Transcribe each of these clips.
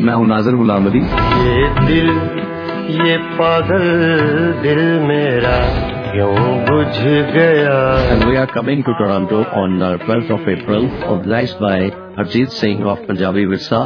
मैं हूं नाज़िर गुलाम अली। ये दिल, ये पागल दिल मेरा क्यों बुझ गया। And we are coming to Toronto on 12th of April, obliged by Harjeet Singh of Punjabi Virsa.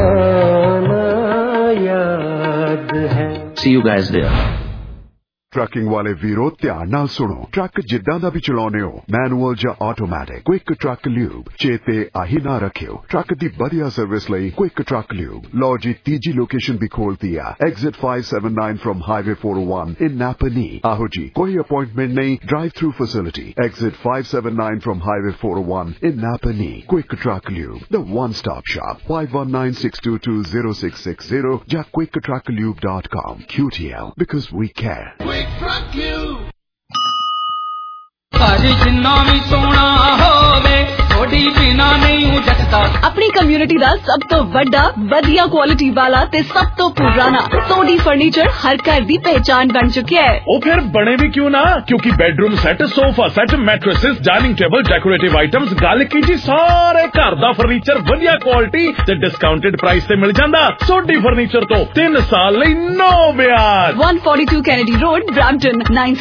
याद है। See you guys there. Trucking वाले वीरो ध्यान नाल सुनो। ट्रक जिद्दां दा भी चलाउने हो, मैनुअल या ऑटोमैटिक, क्विक ट्रक ल्यूब चेते आही ना रखियो। ट्रक दी बढ़िया सर्विस लई क्विक ट्रक ल्यूब। लो जी तीजी लोकेशन भी खोल दिया, exit 579 from highway 401 in Napanee. आहो जी कोई अपॉइंटमेंट नहीं, drive through facility, exit 579 from highway 401 in Napanee. Quick truck lube, the one stop shop, 5196220660 या quicktrucklube.com. QTL, because we care. जिन्ना भी सोना होवे थोड़ी बिना नहीं जगता। अपनी कम्युनिटी दा सब तो बड़ा वधिया क्वालिटी वाला ते सब तो पुराना सोडी फर्नीचर हर घर दी पहचान बन चुका है। ओ फिर बने भी क्यों ना, क्योंकि bedroom set, sofa set, mattresses, dining table, decorative items, गल की जी सारे घर दा फर्नीचर वधिया क्वालिटी ते डिस्काउंटेड प्राइस ते मिल जांदा। सोडी फर्नीचर तो 3 साल लई नो ब्याज। 142 कैनेडी रोड, ब्रैम्पटन,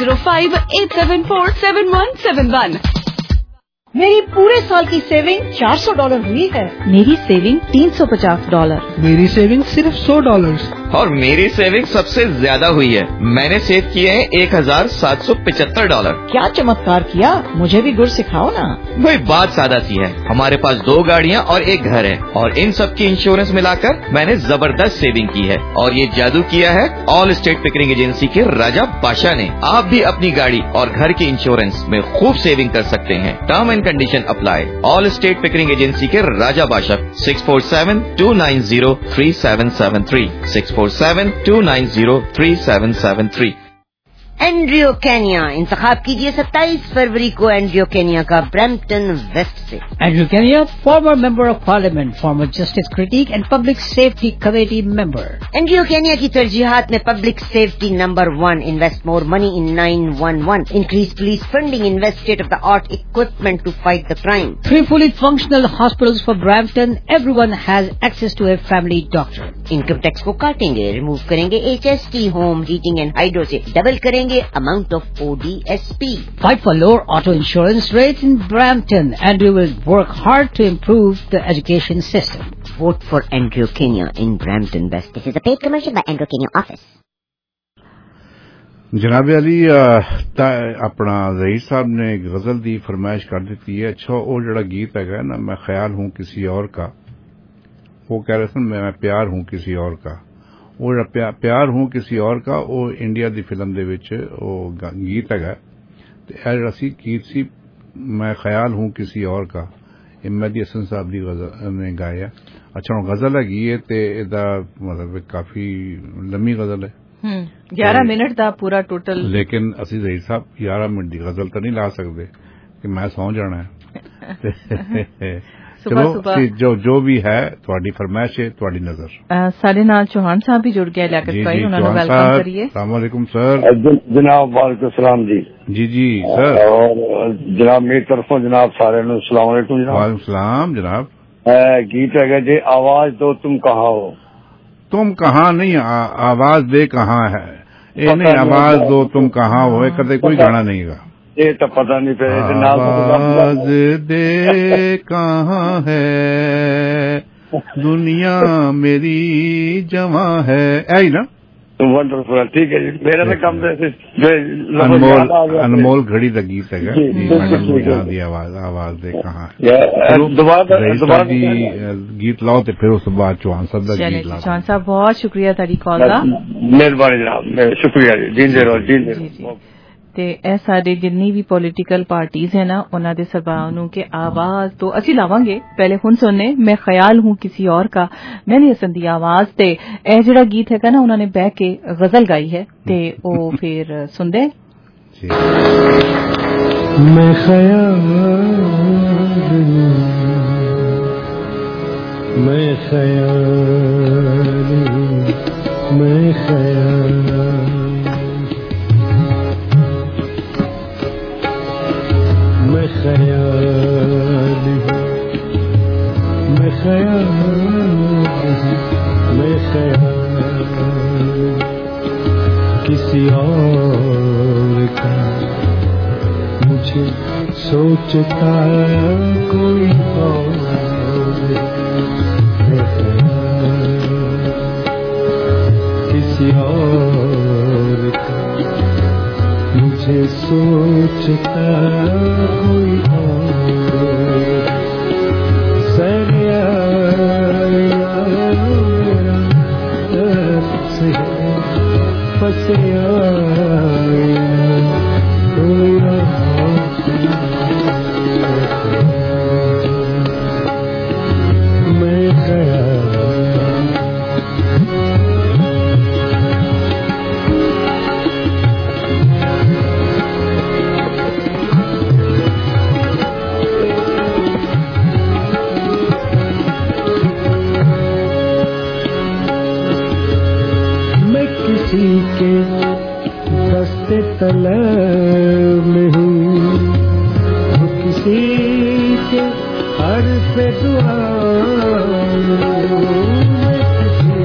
9058747171। मेरी पूरे साल की सेविंग $400 हुई है। मेरी सेविंग $350। मेरी सेविंग सिर्फ $100। और मेरी सेविंग सबसे ज्यादा हुई है, मैंने सेव किए हैं $1775। क्या चमत्कार किया, मुझे भी गुर सिखाओ ना। वही बात सादा सी है, हमारे पास 2 गाड़ियाँ और 1 घर है और इन सब की इंश्योरेंस मिलाकर मैंने जबरदस्त सेविंग की है। और ये जादू किया है ऑल स्टेट पिकरिंग एजेंसी के राजा बादशाह ने। आप भी अपनी गाड़ी और घर की इंश्योरेंस में खूब सेविंग कर सकते हैं। Term and condition apply. All state Pickering agency के राजा बादशाह। 647-290-3773 647-290-3773। एंड्रियो केनिया इंतखाब कीजिए 27 फरवरी को एंड्रियो केनिया का ब्रैम्पटन वेस्ट से। एंड्रियो Kenya, former member of parliament, former justice critic and public safety committee member. एंड्रियो Kenya की तरजीहात में public safety number 1, invest more money in 911, increase police funding, invest state of the art equipment to fight the crime. 3 fully functional hospitals for Brampton. Everyone has access to a family doctor. Income tax को काटेंगे, remove करेंगे HST, home heating and hydro से, double करेंगे amount of ODSP. Fight for lower auto insurance rates in Brampton, and we will work hard to improve the education system. Vote for Andrew Kenya in Brampton West. This is a paid commercial by Andrew Kenya office. जनाब अली अपना rice साहब ने एक गजल दी फरमाइश कर दी है। अच्छा वो जड़ा गीत है ना, मैं ख्याल हूँ किसी और का, वो कह रहे थे मैं प्यार हूँ किसी और का। वो प्यार हूँ किसी और का वो इंडिया दी फिल्म दे विच वो गीत है ते जड़ा सी गीत सी मैं ख्याल हूँ किसी और का, मेहदी हसन साहब दी गजल ने गाया। अच्छा गजल है ते एदा मतलब काफी लम्मी गजल है, 11 मिनट दा पूरा टोटल। लेकिन असी रईस साहब 11 मिनट दी गजल तो नहीं ला सकते कि मैं सौ जाना है। चलो जो भी है थोड़ी फरमाइश है, थोड़ी नजर। साडे नाल चौहान साहब भी जुड़ गए, लियाकत भाई, उन्होंने वेलकम करिए। अस्सलाम वालेकुम सर। जनाब वालेकुम सलाम जी। जी सर। और जनाब मेरी तरफों जनाब सारे अस्सलाम वालेकुम जनाब। वालेकुम सलाम जनाब। गीत है जी आवाज दो तुम कहाँ हो। तुम कहाँ नहीं, आवाज दे कहाँ है, ये नहीं आवाज दो तुम कहाँ हो, कदे कोई गाना नहीं गा। ये तो पता नहीं फिर आवाज दे कहाँ है, दुनिया मेरी जवां है, ऐ ना। वंडरफुल, ठीक है जी। मेरा तो कम अनमोल घड़ी का गीत है दी आवाज दे कहाँ है। दोबारा गीत लाओ तो फिर उस बाद चौहान साहब का गीत लाओ। चौहान साहब बहुत शुक्रिया तारी कॉल का, मेहरबानी जनाब, शुक्रिया जी। जींदे रहो जींदे रहो। ते ए सारे जिन्नी भी पॉलिटिकल पार्टीज है ना, उन्हां दे सरबराहां के आवाज तो असि लावांगे। पहले हुन सुनने मैं ख्याल हूँ किसी और का, मेहदी हसन दी आवाज ते ए जेड़ा गीत है ना उन्होंने बह के गजल गाई है ते ओ फिर सुनदे। मैं ख्याल मैं ख्याल मैं ख्याल मैं ख्याल मैं ख्याल मैं सोचता कोई और किसी और का, मुझे सोचता कोई और सरिया से फसिया कोई मैं गया किसी के दस्ते तलब में हूँ, तो किसी के हर्फ दुआ में, किसी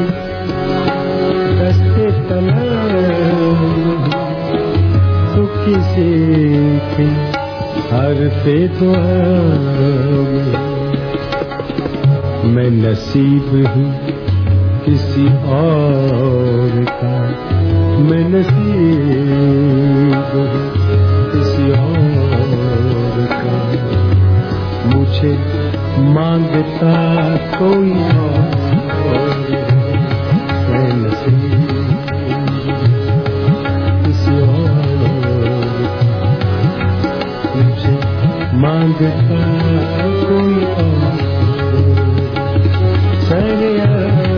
दस्ते तलब तो किसी के हर्फ दुआ में। मैं नसीब हूँ किसी और का, मैं नसीब हूँ किसी और का, मुझे मांगता कोई और, मैं नसीब किसी और का, मुझे मांगता कोई और सरिया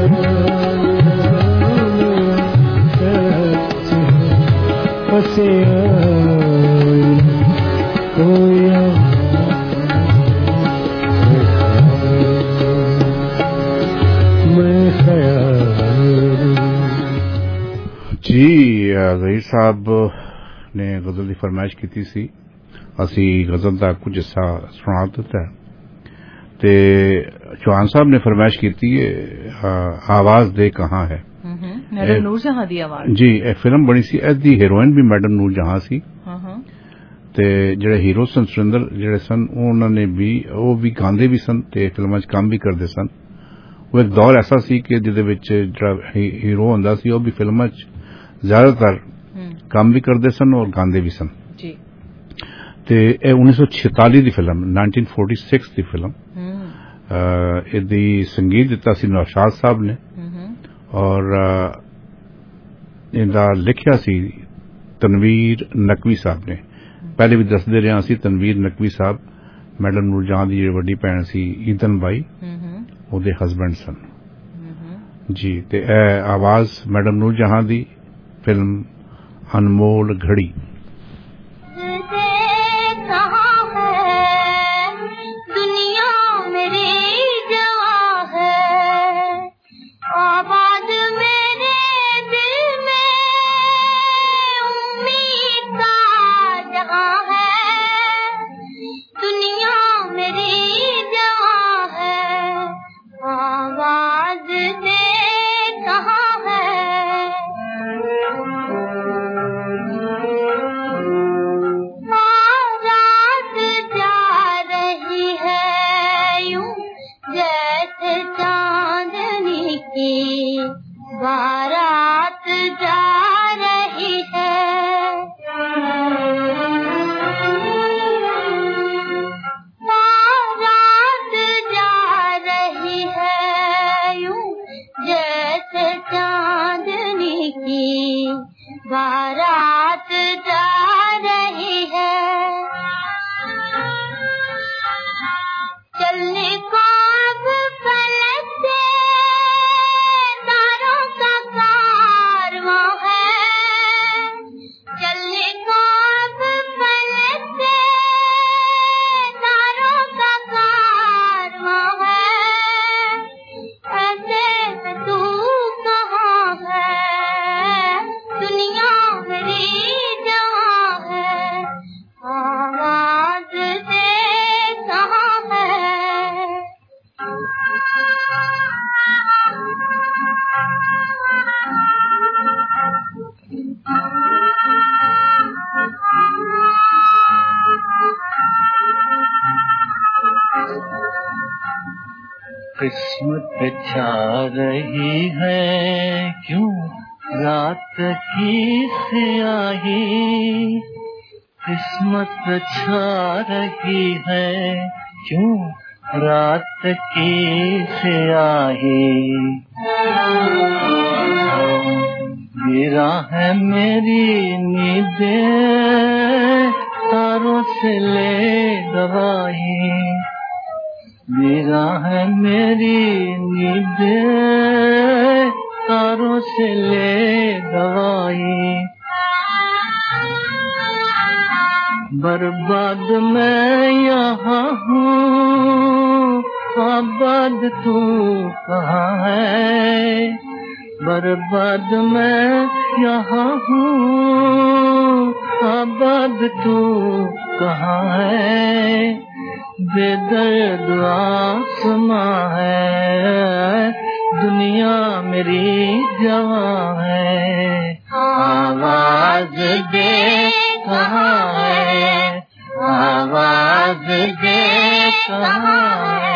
जी ज़हीर साहब ने गज़ल की फरमाइश की सी, असी गज़ल का कुछ हिस्सा सुना दिता है। ते चौहान साहब ने फरमाइश की आवाज दे कहाँ है, मैडम नूरजहां दी आवाज जी। एक फिल्म बनी सी, इसदी हीरोइन भी मैडम नूरजहां सी ते जेड़े हीरो सन सुरिंदर जेड़े सन उन्होंने भी वो भी गांदे भी सन ते फिल्मां च काम भी करते सन। वो एक दौर ऐसा सी कि जिहदे विच जेड़ा हीरो हुंदा सी वो भी फिल्मां च ज्यादातर काम भी करते सन और गांदे भी सन जी। ते 1946 दी फिल्म 1946 दी फिल्म इहदी संगीत दिता सी नौशाद साहब ने और इहदा लिखिया सी तनवीर नकवी साहब ने। पहले भी दसदे रहे सी तनवीर नकवी साहब मैडम नूरजहां दी जेहड़ी वड्डी भैन सी ईदन बाई ओदे हस्बैंड सन जी। ते आवाज मैडम नूरजहां दी, फिल्म अनमोल घड़ी। बारात जा रही है, बारात जा रही है, यूं जैसे चांदनी की बारात जा रही है। चलने को अब फलक से तारों का कारवां है, किस्मत छा रही है क्यों रात की स्याही, किस्मत छा रही है क्यों रात की स्याही। गिरा है मेरी नींदें तारों से ले दवाई, गिरा है मेरी नींदें तारों से ले दवाई। बर्बाद मैं यहाँ हूँ आबाद तू कहाँ है, बर्बाद मैं यहाँ हूँ आबाद तू कहाँ है। बेदर्द आसमां है दुनिया मेरी जवां है, आवाज दे कहाँ है, आवाज दे कहाँ है।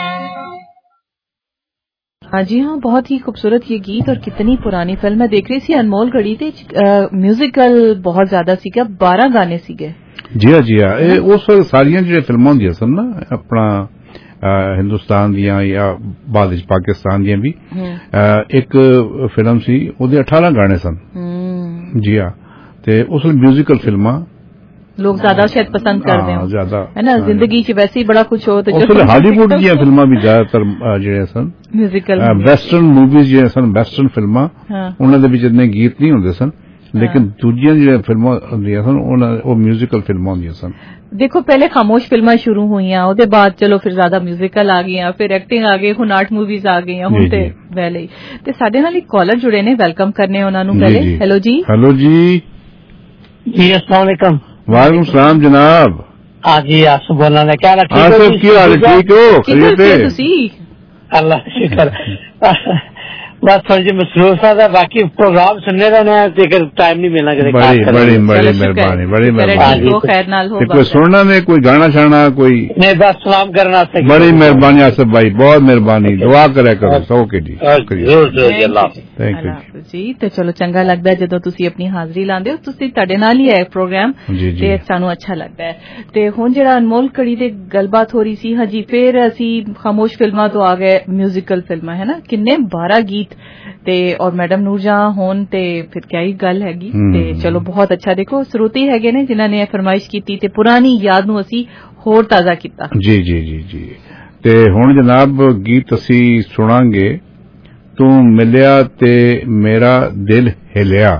हाँ जी हाँ, बहुत ही खूबसूरत ये गीत और कितनी पुरानी फिल्म है। देख रही थी अनमोल घड़ी थे म्यूजिकल बहुत ज्यादा सीखे, 12 गाने सीखे। जी हाँ उस वक्त सारियां जो फिल्मां होंदियां सन ना अपना हिंदुस्तान दियां या बाद विच पाकिस्तान दियां भी एक फिल्म सी ओदे 18 गाने सन। जी हाँ, ते उस म्यूजिकल फिल्मां लोग ज्यादा शायद पसंद करते हैं, ज्यादा है ना। जिंदगी च वैसे ही बड़ा कुछ हो तो हॉलीवुड दियां फिल्मां भी ज्यादातर जेड़े सन म्यूजिकल वेस्टर्न मूवीज जेड़े सन वेस्टर्न फिल्मां उन्हां दे विच इतने गीत नहीं होंदे सन, लेकिन दूजियां जेड़े फिल्मां होंदियां सन वो म्यूजिकल फिल्मां होंदियां सन। देखो पहले खामोश फिल्मां शुरू हुईयां, ਉਹਦੇ बाद चलो फिर ज्यादा म्यूजिकल आ गईयां, फिर एक्टिंग आ गई, ਹੁਣ आर्ट मूवीज आ गईयां, ਹੁਣ ਤੇ ਵੈਲੇ ਤੇ ਸਾਡੇ ਨਾਲ ਇੱਕ ਕਾਲਰ ਜੁੜੇ ਨੇ, ਵੈਲਕਮ ਕਰਨੇ ਉਹਨਾਂ ਨੂੰ ਪਹਿਲੇ। हेलो जी। हेलो जी जी, अस्सलाम वालेकुम। वालेकुम सलाम जनाब। हाँ जी, आप बोलना है क्या ठीक हो? खैरियत है? अल्लाह शुक्र। बस थोड़ी जी मसरूफ था, बाकी प्रोग्राम सुनने का टाइम नहीं मिलना। बड़ी मेहरबानी, बड़ी मेहरबानी। कोई सुनना नहीं, कोई गाना शाना कोई नहीं, बस सलाम करना। बड़ी मेहरबानी आसिफ भाई, बहुत मेहरबानी, दुआ करे करो। ओके जी, थैंक यू जी। ਤੇ ਚਲੋ ਚੰਗਾ ਲੱਗਦਾ ਜਦੋਂ ਤੁਸੀਂ ਆਪਣੀ ਹਾਜ਼ਰੀ ਲਾਉਂਦੇ ਹੋ, ਤੁਸੀਂ ਤੁਹਾਡੇ ਨਾਲ ਹੀ ਹੈ ਪ੍ਰੋਗਰਾਮ ਤੇ ਸਾਨੂੰ ਅੱਛਾ ਲੱਗਦਾ ਹੈ। ਤੇ ਹੁਣ ਜਿਹੜਾ ਅਨਮੋਲ ਕੜੀ ਦੇ ਗੱਲਬਾਤ ਹੋ ਰਹੀ ਸੀ, ਹਾਂਜੀ ਫਿਰ ਅਸੀਂ ਖਾਮੋਸ਼ ਫਿਲਮਾਂ ਤੋਂ ਆ ਗਏ ਮਿਊਜ਼ੀਕਲ ਫਿਲਮਾਂ, ਹੈ ਨਾ, ਕਿੰਨੇ 12 ਗੀਤ ਤੇ ਔਰ ਮੈਡਮ ਨੂਰਜਹਾਂ ਹੋਣ ਤੇ ਫਿਰ ਕਿਆ ਹੀ ਗੱਲ ਹੈਗੀ। ਤੇ ਚਲੋ ਬਹੁਤ ਅੱਛਾ, ਦੇਖੋ ਸਰੋਤੀ ਹੈਗੇ ਨੇ ਜਿਨ੍ਹਾਂ ਨੇ ਫਰਮਾਇਸ਼ ਕੀਤੀ ਤੇ ਪੁਰਾਣੀ ਯਾਦ ਨੂੰ ਅਸੀਂ ਹੋਰ ਤਾਜ਼ਾ ਕੀਤਾ। ਜੀ ਜੀ ਜੀ ਜੀ। ਤੇ ਹੁਣ ਜਨਾਬ ਗੀਤ ਅਸੀਂ ਸੁਣਾਂਗੇ, ਤੂੰ ਮਿਲਿਆ ਤੇ ਮੇਰਾ ਦਿਲ ਹਿਲਿਆ।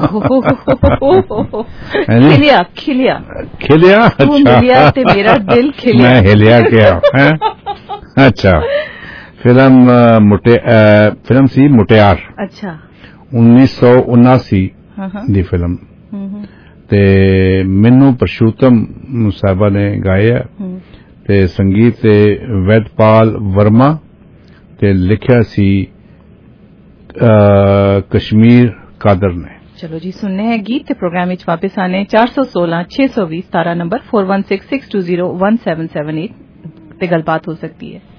खिलिया खिलिया खिलिया, तू मिलिया ते मेरा दिल खिलिया। मैं हिलिया क्या है? अच्छा, फिल्म सी मुटियार। अच्छा, 1979 दी फिल्म ते मैनू परशुतम साहबा ने गाया ते संगीत ते वेदपाल वर्मा ते लिखिया सी कश्मीर कादर ने। चलो जी, सुनने हैं गीत ते प्रोग्राम विच वापस आने। 416 620 तारा नंबर 4166201778 ते गलबात हो सकती है।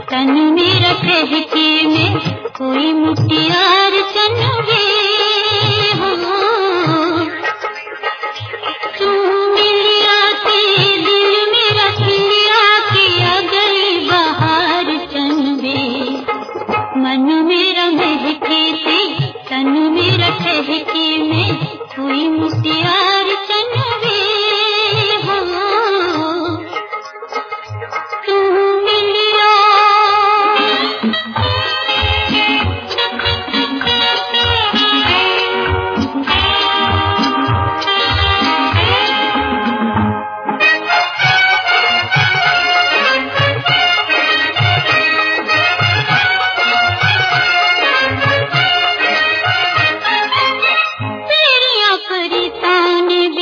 कोई मुटियार चन वे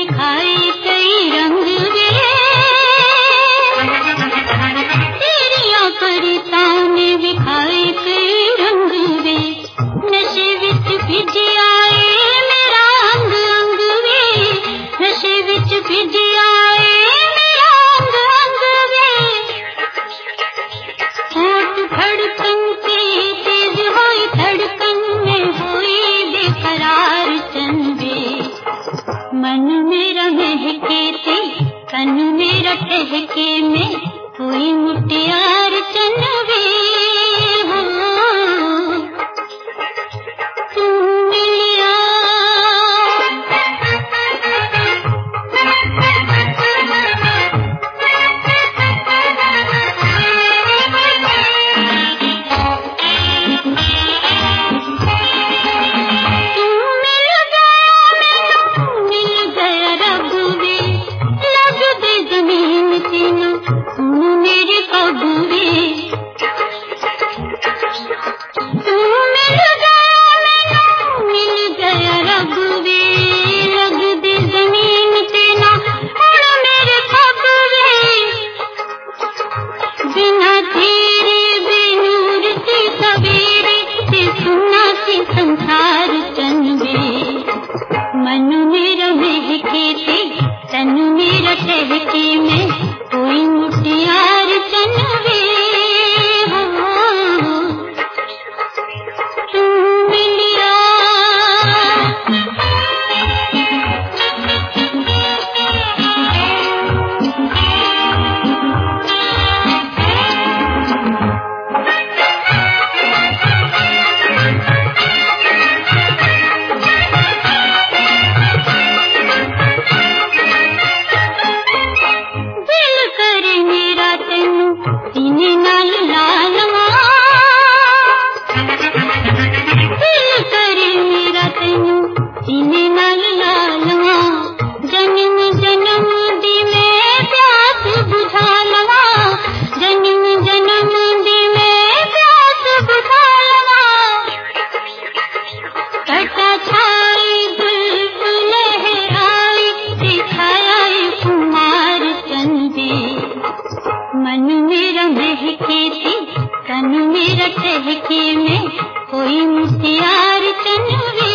दिखाए कई रंग वे, तेरिया कविताओं ने दिखाए कई रंग वे, नशे विच भिज आए मेरा अंग अंग वे, नशे विच भिज आए मेरा अंग अंग वे, होठ धड़कन के तेज होई धड़कन में होई बेकरार चंदे, मन मेरा महके थे तन मेरा टहके में कोई मुटियार चनवे, तू मिलिया संसार चंदे, मन मेरा महके थे तन मेरा टहके में कोई मुटियार चनवे, तू मिलिया सीने नाल लालवा, दिल करे मेरा तेनू सीने नाल लालवा, जन्म जन्म दी मैं प्यास बुझा लवा, जन्म जन्म दी मैं प्यास बुझा लवा, कटा छाई बुलबुल लहराई दिखाया कुमार चंदे, मन मेरा महके थी तन मेरा टहके में कोई मुटियार चनवे,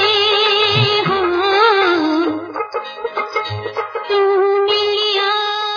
तू मिलिया।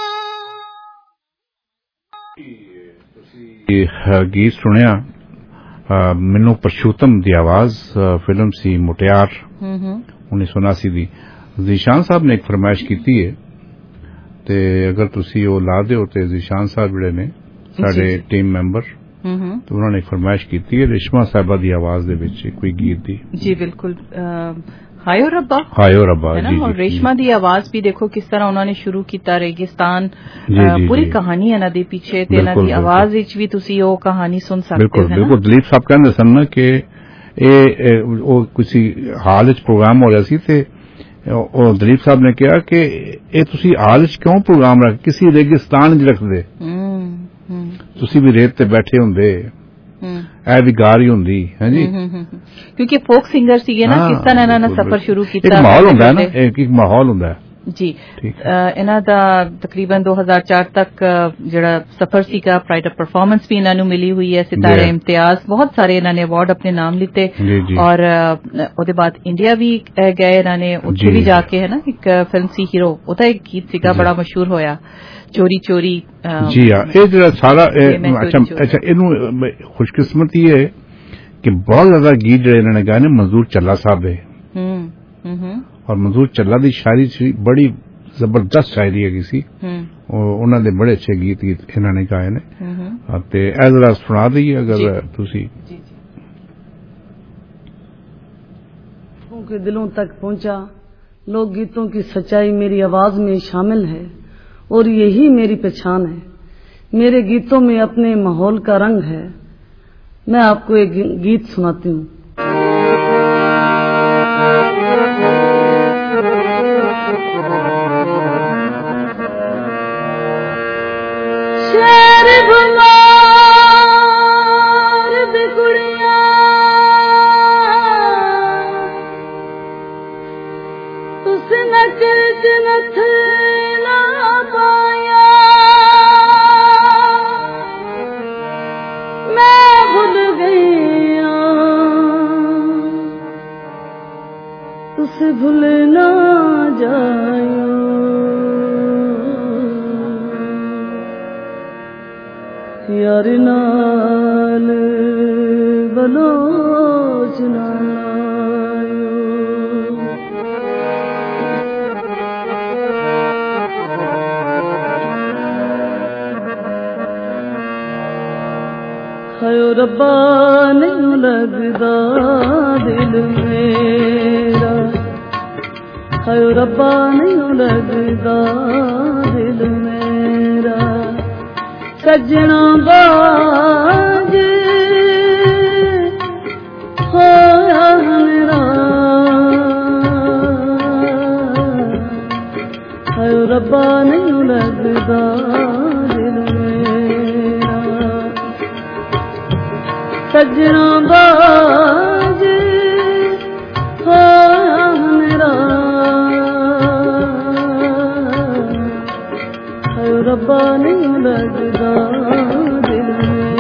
गीत सुनिया मैनू परशुतम दी आवाज, फिल्म सी मुटियार 1979 दी। ज़ीशान साहब ने एक फरमाइश की है ते अगर तुसी वो ला दो तो ज़ीशान साहब जिहड़े ने साडे टीम मैंबर तो उन्होंने एक फरमाइश की है रेशमा साहबा दी आवाज दे विच कोई गीत दी। जी बिल्कुल, हायो रब्बा है ना। और रेशमा दी आवाज भी देखो किस तरह उन्होंने शुरू किया रेगिस्तान, पूरी कहानी है ना दे पीछे ते ना दी आवाज विच भी तुसी वो कहानी सुन सकते हो। बिल्कुल बिल्कुल, दिलीप साहब कहंदे सन ना कि ओ किसी हाल विच प्रोग्राम हो रहा सी ते और दिलीप साहब ने कहा कि ये तुसी हाल च क्यों प्रोग्राम रख किसी रेगिस्तान च रख दे, तुसी भी रेत ते बैठे हुंदे, ऐ भी गार ही हुंदी है जी। क्योंकि फोक सिंगर सीगे ना, किस तरह इन्होंने सफर शुरू किया, एक माहौल हुंदा है ना, एक माहौल हुंदा है जी। इन्हां दा तकरीबन 2004 तक जिहड़ा सफर सीगा, प्राइड ऑफ परफॉर्मेंस भी इन्हां नूं मिली हुई है, सितारे इम्तियाज, बहुत सारे इन्होंने अवार्ड अपने नाम लिते, और ओदे बाद इंडिया भी गए इन्होंने, उत्थे भी जाके है ना एक फिल्म सी हीरो, ओदा एक गीत सीगा बड़ा मशहूर होया, चोरी चोरी। जी हाँ, ये जो सारा अच्छा इनू खुशकिस्मती है कि बहुत ज्यादा गीत जो इन्होंने गाए ने मंजूर चल्ला साहब है, और मंजूर चल्ला दी शायरी बड़ी जबरदस्त शायरी है किसी, उन्होंने बड़े अच्छे गीत इन्होंने गाए ने, ते ए जरा सुना दईए अगर तुसी। के दिलों तक पहुंचा लोक गीतों की सच्चाई मेरी आवाज में शामिल है, और यही मेरी पहचान है, मेरे गीतों में अपने माहौल का रंग है। मैं आपको एक गीत सुनाती हूँ। शहर घुमार दी कुड़िया तुस नचल जन्नत ना पाया मैं भूल गया तुसे भूल ना जायो यार नाल बलोच ना हायो रब्बा नहीं लगदा दिल मेरा हायो रब्बा नहीं लगदा दिल मेरा सजना बाज होया मेरा हायो रब्बा नहीं लगदा सजना बाज होया मेरा हायो रब्बा नहीं लगदा दिल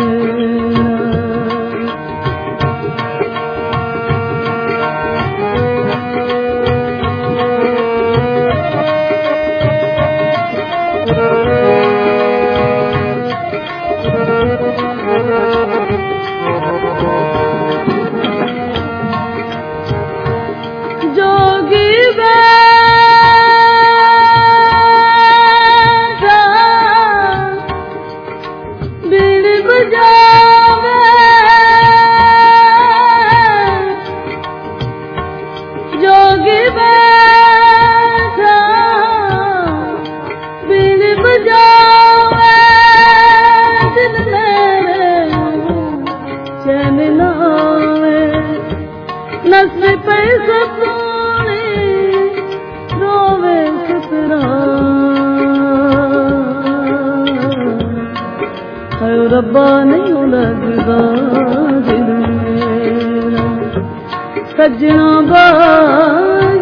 रब्बा नहीं लगदा दिल मेरा सजना बाज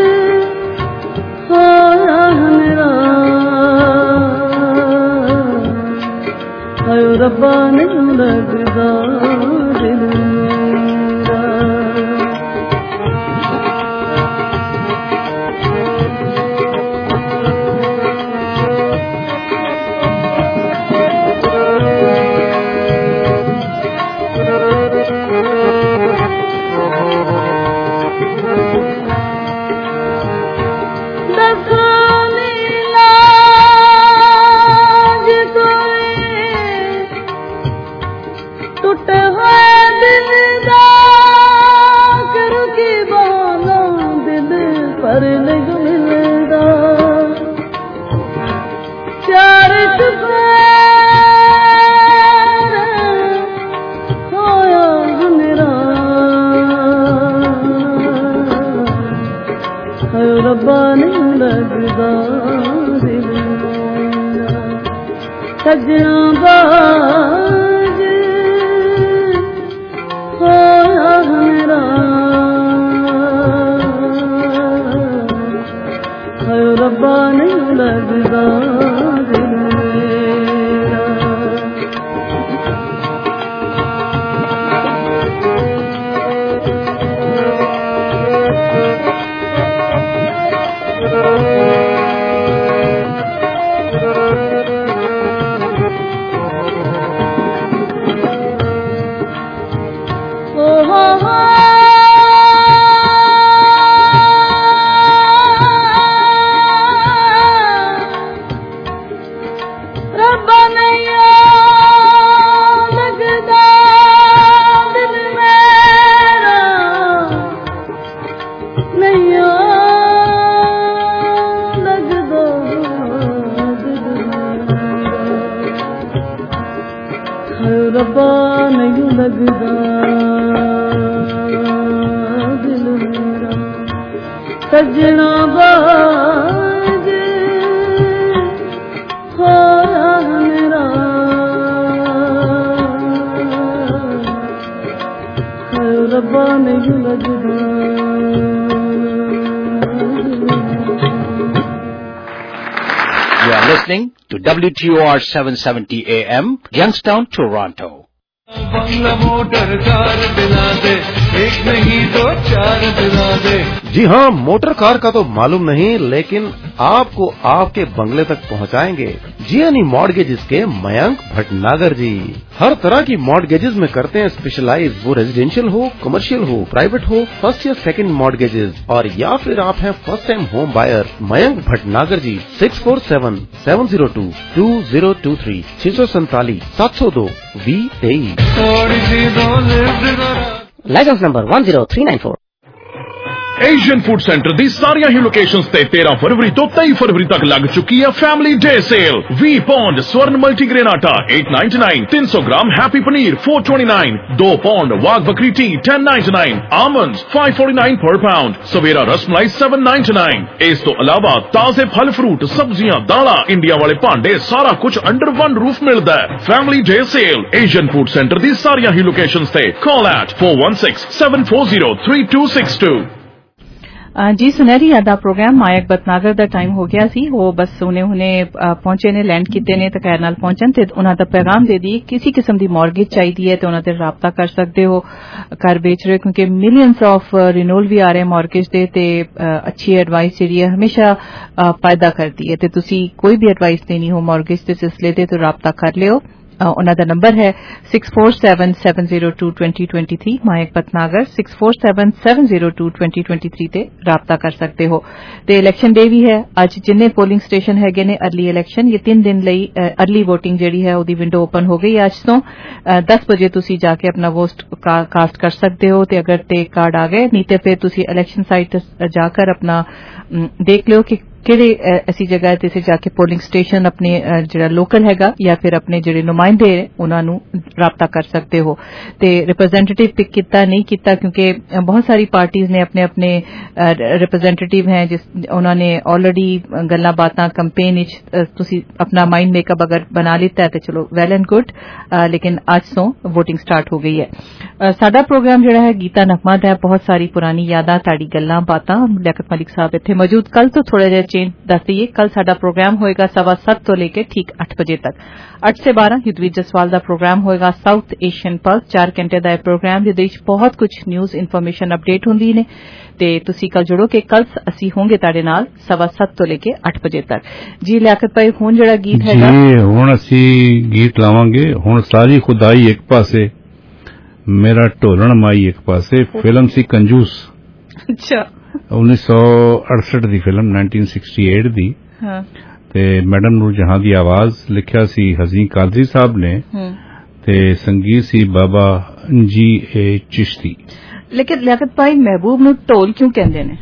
होया मेरा हायो रब्बा नहीं लगदा दिल सजना बाज होया मेरा हायो रब्बा नहीं लगदा दिल मेरा रब्बा नहीं लगदा दिल मेरा सजना बाज होया मेरा रब्बा नहीं लगदा are listening to WTOR 770 AM, Youngstown, Toronto. बंगला मोटर कार दिला दे, एक नहीं दो चार दिला दे। जी हाँ, मोटर कार का तो मालूम नहीं, लेकिन आपको आपके बंगले तक पहुँचाएंगे जीएनई मॉर्गेजेस के मयंक भटनागर जी। हर तरह की मॉर्गेजेस में करते हैं स्पेशलाइज, वो रेजिडेंशियल हो, कमर्शियल हो, प्राइवेट हो, फर्स्ट या सेकंड मॉर्गेजेस, और या फिर आप हैं first time home buyer. Mayank Bhatnagar ji 647-702-2023 647-702-2023। Licence number 10394। Asian food centre दी सारिया ही लोकेशंस ते 13 फरवरी तो 23 फरवरी तक लग चुकी है फैमिली डे सेल। वी पौंड स्वर्ण मल्टीग्रेन आटा 899, 300 gram happy paneer 429, 2 pound Wagh Bakri tea 1099, almonds 549 पर पाउंड, सवेरा रसमलाई 799। इस तो अलावा ताजे फल फ्रूट, सब्जियां, दाला, इंडिया वाले भांडे, सारा कुछ अंडर वन रूफ मिलता है। Family day sale Asian food centre दी सारिया ही लोकेशंस ते। Call at 416-740-3262। जी सुनहरी यादा प्रोग्राम मायक बतनागर दा टाइम हो गया सी। वो बस हुने पहुंचे ने लैंड किते ने ते खैर नाल पहुंचन ते उन्हां दा पैगाम दे दी किसी किस्म दी मॉर्गेज चाहिदी है ते उन्हां ते राबता कर सकते हो घर बेच रहे, क्योंकि मिलियंस ऑफ रिनोल भी आ रहे मॉर्गेज दे ते अच्छी एडवाइस जेहड़ी है हमेशा फायदा करती है। ते तुसी कोई भी एडवाइस देनी हो मॉर्गेज दे सिलसिले ते तो राबता कर लियो। उन्हां दा नंबर है 647-702-2023 मायक बतनागर 647-702-2023 ते राबता कर सकते हो। ते इलेक्शन डे भी है अज, जिन्ने पोलिंग स्टेशन हैगे ने अर्ली इलेक्शन, ये 3 दिन लई अर्ली वोटिंग जेहड़ी है ओदी विंडो ओपन हो गई आज तो 10 बजे तुसी जाके अपना वोट कास्ट कर सकते हो। ते अगर ते कार्ड आ गए नहीं ते फिर तुसी इलेक्शन साइट जाकर अपना देख लो कि किहड़े ऐसी जगह ते जाके पोलिंग स्टेशन अपने जिहड़ा लोकल हैगा या फिर अपने जिहड़े नुमाइंदे उन्हां नूं राबता कर सकते हो। ते रिप्रेजेंटेटिव पिक किता नहीं किता क्योंकि बहुत सारी पार्टीज ने अपने अपने रिप्रेजेंटेटिव हैं जिस उन्होंने ऑलरेडी गल्लां बातां कैंपेन विच तुसी अपना माइंड मेकअप अगर बना लिता है तो चलो वेल एंड गुड, लेकिन आज तो वोटिंग स्टार्ट हो गई है। साडा प्रोग्राम जिहड़ा है गीता नगमा दा है, बहुत सारी पुरानी यादां ताड़ी गल्लां बातां। लियाकत मलिक साहब इत्थे मौजूद। कल तो थोड़ा जिहा चेंज दस दिए, कल साडा प्रोग्राम होएगा 7:15 तो लेके ठीक 8 बजे तक। 8 से 12 युद्धवीर जसवाल दा प्रोग्राम होएगा साउथ एशियन पल्स 4 घंटे दा प्रोग्राम जिहदे विच बहुत कुछ न्यूज़ इन्फॉर्मेशन अपडेट हुंदी ने। ते तुसी कल जुड़ो कि कल असी होंगे ताड़े नाल 7:15 तो लेके 8 बजे तक। जी लियाकत भाई हुण जिहड़ा गीत हैगा जी हुण असी गीत लावांगे। हुण सारी खुदाई एक पासे मेरा ढोलण माई एक पासे, फिल्म सी कंजूस। अच्छा 1968 दी फिल्म 1968 दी। हाँ। ते मैडम नूर जहां दी आवाज लिखिया सी हज़ीं कादरी साहब ने ते संगीत सी बाबा जी ए चिश्ती। लेकिन लियाकत भाई महबूब नूं ढोल क्यों कहंदे ने?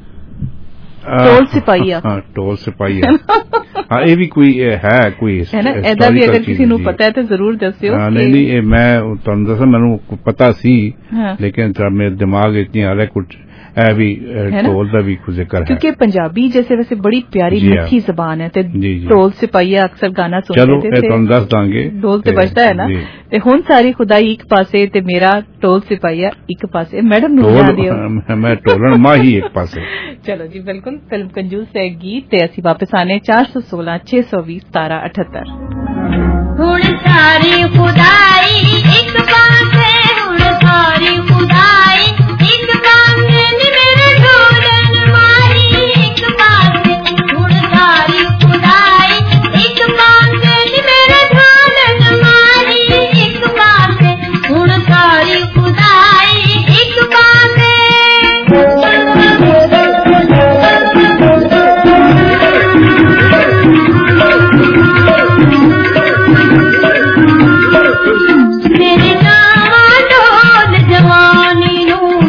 ढोल सिपाहिया। हाँ ढोल सिपाहिया। हाँ ये भी कोई है कोई है ना, ऐदा भी अगर किसी नूं पता है तो जरूर दस्सियो। नहीं मैं तुहानूं दस्सां मैनूं पता सी, लेकिन मेरे दिमाग इतनी आ रहा कुछ भी ढोल का भी जिक्र है, क्योंकि पंजाबी जैसे वैसे बड़ी प्यारी मीठी जबान है। ढोल सिपाहिया अक्सर गाना सुनते थे। चलो दस दांगे ढोल ते बजता है ना। ते हुण सारी खुदाई एक पासे ते मेरा ढोल सिपाहिया एक पासे। मैडम नूं याद दियो मैं ढोलण माही एक पासे। चलो जी बिल्कुल, फिल्म कंजूस है गीत ते असी वापस आने 416 620 1778। हुण सारी खुदाई एक पासे, हुण सारी खुदाई एक पासे नी मेरे ढोलण माही एक पासे। हुण सारी खुदाई एक पासे नी मेरे ढोलण माही एक पासे। हुण सारी खुदाई एक पासे। मेरे नाम ढोल जवानी नूं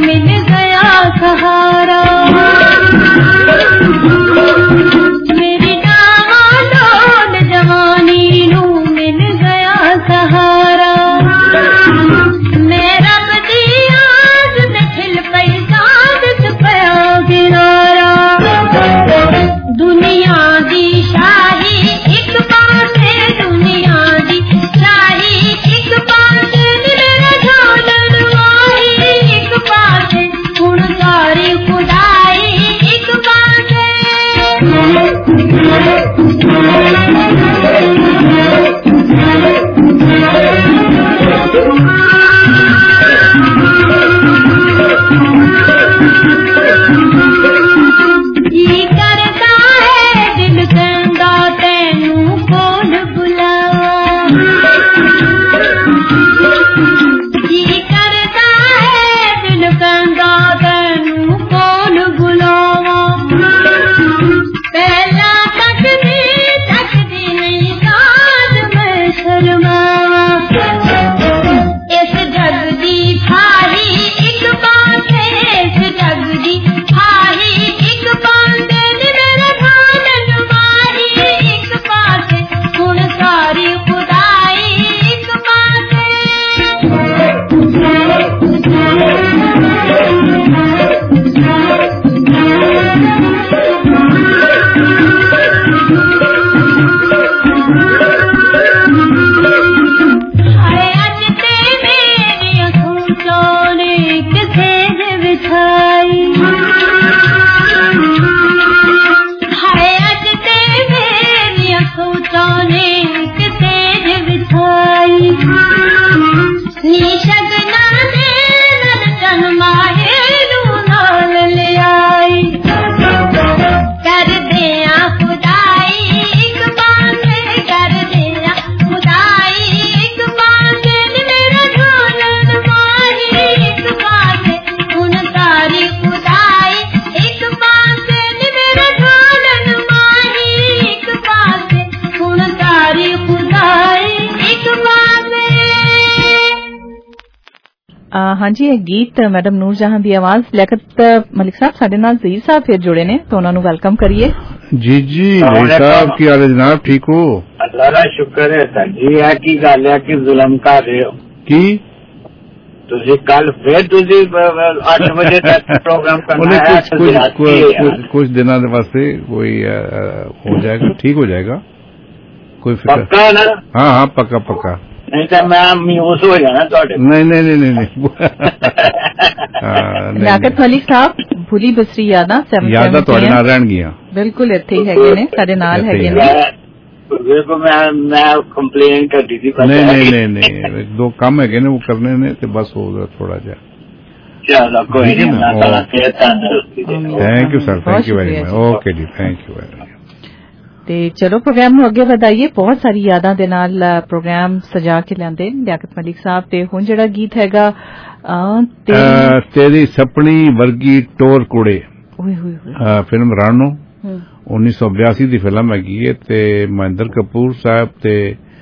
हाँ जी, ਇਹ ਗੀਤ ਮੈਡਮ ਨੂਰ ਜਹਾਂ ਦੀ ਆਵਾਜ਼। ਲਿਆਕਤ ਮਲਿਕ ਸਾਹਿਬ ਸਾਡੇ ਨਾਲ ਜ਼ਹੀਰ ਸਾਹਿਬ ਫਿਰ ਜੁੜੇ ਨੇ, ਤਾਂ ਉਹਨਾਂ ਨੂੰ ਵੈਲਕਮ ਕਰੀਏ। जी जी साहब की हाल है जनाब, ठीक हो? अल्लाह का शुक्र है सर जी। है की गल है कि जुलम कर रहे हो की तुसी कल फिर तुसी 8 बजे तक प्रोग्राम करना है। कुछ दिनों के वास्ते कोई हो जाएगा, ठीक हो जाएगा, कोई फिक्र पक्का ना? हाँ हाँ पक्का पक्का, नहीं तो मैं म्यूस हो जाना ਤੁਹਾਡੇ। नहीं नहीं नहीं नहीं ਲਿਆਕਤ ਮਲਿਕ ਸਾਹਿਬ ਭੁਲੀ ਬਸਰੀ ਯਾਦਾਂ ਤੁਹਾਡੇ ਨਾਲ ਰਹਿਣਗੀਆਂ, ਬਿਲਕੁਲ ਇੱਥੇ ਹੀ ਹੈਗੇ ਨੇ, ਸਾਡੇ ਨਾਲ ਹੈਗੇ ਨੇ। देखो मैं कंप्लेन करती थी। नहीं एक दो काम है वो करने ने तो बस हो गया थोड़ा जा। चलो कोई नहीं, thank you sir, thank you very much. Okay जी, थैंक यू वेरी मच। ਤੇ ਚਲੋ ਪ੍ਰੋਗਰਾਮ ਨੂੰ ਅੱਗੇ ਵਧਾਈਏ। ਬਹੁਤ ਸਾਰੀ ਯਾਦਾਂ ਦੇ ਨਾਲ ਪ੍ਰੋਗਰਾਮ ਸਜਾ ਕੇ ਲਿਆਂਦੇ ਲਿਆਕਤ ਮਲਿਕ ਸਾਹਿਬ। ਤੇ ਹੁਣ ਜਿਹੜਾ ਗੀਤ ਹੈਗਾ ਤੇਰੀ ਸਪਣੀ ਵਰਗੀ ਟੋਰ ਕੁੜੇ, ਫਿਲਮ ਰਾਣੋ 1982 ਦੀ ਫਿਲਮ ਹੈਗੀ ਹੈ ਤੇ ਮਹਿੰਦਰ ਕਪੂਰ ਸਾਹਿਬ ਤੇ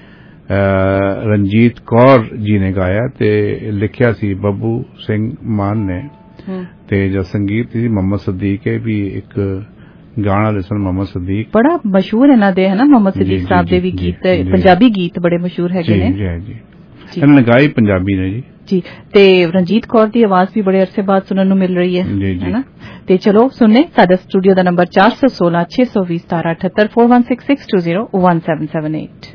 ਰਣਜੀਤ ਕੌਰ ਜੀ ਨੇ ਗਾਇਆ ਤੇ ਲਿਖਿਆ ਸੀ ਬੱਬੂ ਸਿੰਘ ਮਾਨ ਨੇ ਤੇ ਜੋ ਸੰਗੀਤ ਸੀ ਮੁਹੰਮਦ ਸਦੀਕ ਹੈ ਵੀ ਇੱਕ ਗਾਣਾ ਲਿਸਨ ਮੁਹੰਮਦ ਸਦੀਕ ਬੜਾ ਮਸ਼ਹੂਰ ਇਹਨਾਂ ਦੇ ਹੈ ਨਾ। ਮੁਹੰਮਦ ਸਦੀਕ ਸਾਹਿਬ ਦੇ ਵੀ ਗੀਤ ਪੰਜਾਬੀ ਗੀਤ ਬੜੇ ਮਸ਼ਹੂਰ ਹੈਗੇ ਨੇ ਜੀ ਜੀ। ਇਹਨਾਂ ਨੇ ਗਾਈ ਪੰਜਾਬੀ ਨੇ ਜੀ ਜੀ। ਤੇ ਰਣਜੀਤ ਕੌਰ ਦੀ ਆਵਾਜ਼ ਵੀ ਬੜੇ ਅਰਸੇ ਬਾਅਦ ਸੁਣਨ ਨੂੰ ਮਿਲ ਰਹੀ ਹੈ ਹੈ ਨਾ। ਤੇ ਚਲੋ ਸੁਣਨੇ। ਸਾਡਾ ਸਟੂਡੀਓ ਦਾ ਨੰਬਰ 416 620 1778 4166201778।